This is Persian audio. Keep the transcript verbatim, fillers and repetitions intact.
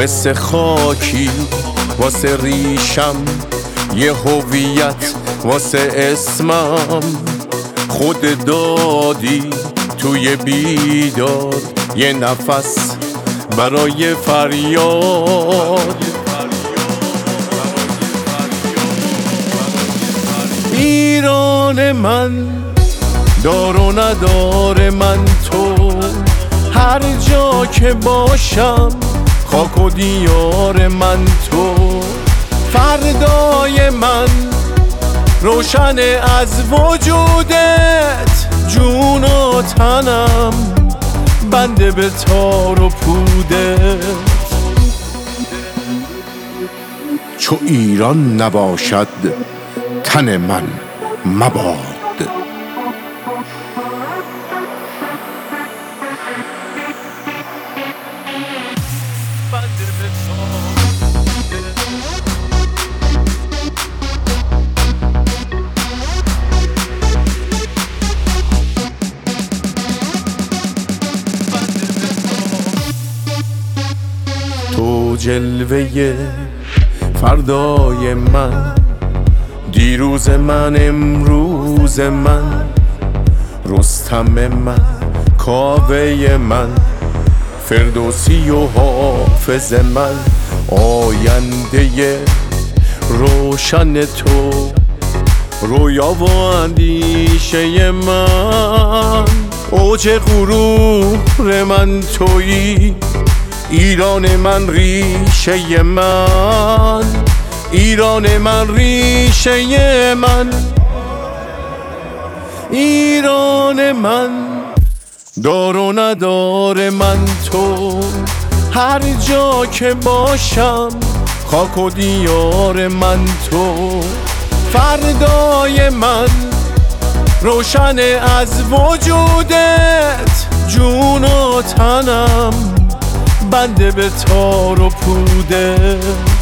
مثل خاکی واسه ریشم، یه هویت واسه اسمم. خود دادی توی بیدار یه نفس برای فریاد. ایران من، دار و ندار من تو، هر جا که باشم خاک و دیار من تو. فردای من روشن از وجودت، جون و تنم بنده به تار و پودت. چو ایران نباشد تن من مباد. تو جلوه فردای من، دیروز من امروز من، رستم من کاوه من، فردوسی و حافظ من، آینده روشن تو، رویا و اندیشه من. اوج غرور من تویی، ایران من ریشه من، ایران من ریشه من، ایران من، دار و ندار من تو، هر جا که باشم خاک و دیار من تو. فردای من روشن از وجودت، جون و تنم بنده به تار و پودت.